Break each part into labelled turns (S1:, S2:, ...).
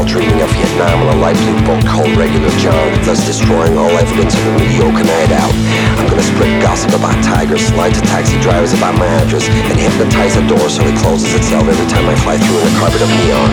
S1: dreaming of Vietnam on a light blue boat called Regular John, thus destroying all evidence of a mediocre night out. I'm gonna spread gossip about tigers, lie to taxi drivers about my address, and hypnotize a door so it closes itself every time I fly through in a carpet of neon.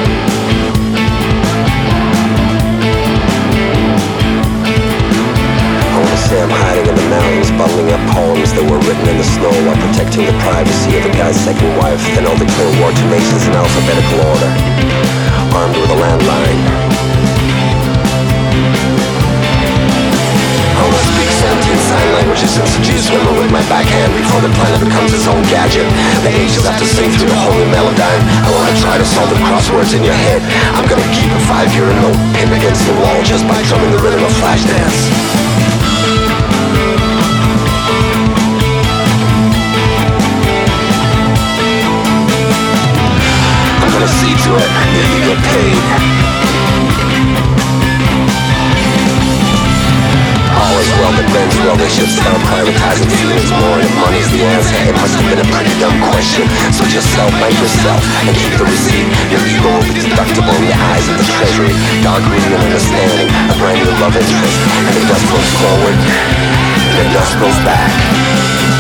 S1: I'm hiding in the mountains, bundling up poems that were written in the snow while protecting the privacy of a guy's second wife. Then I'll declare war to nations in alphabetical order, armed with a landline. I wanna speak 17 sign languages and seduce women with my backhand before the planet becomes its own gadget. The ages have to sing through the holy melodyne. I wanna try to solve the crosswords in your head. I'm gonna keep a 5-year note pinned against the wall just by drumming the rhythm of Flashdance. See to it that you get paid. All is well that ends well. They should start privatizing feelings more. And if money's the answer, it must have been a pretty dumb question. So just self-bank yourself and keep the receipt. Your ego will be deductible in the eyes of the treasury. Dark reading and understanding, a brand new love interest. And the dust goes forward, and the dust goes back.